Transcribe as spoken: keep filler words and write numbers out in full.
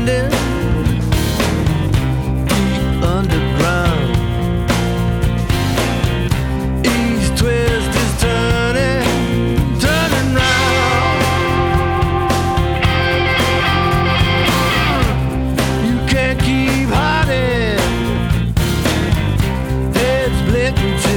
grinding deep underground. East twist is turning, turning round. You can't keep hiding, heads blinking.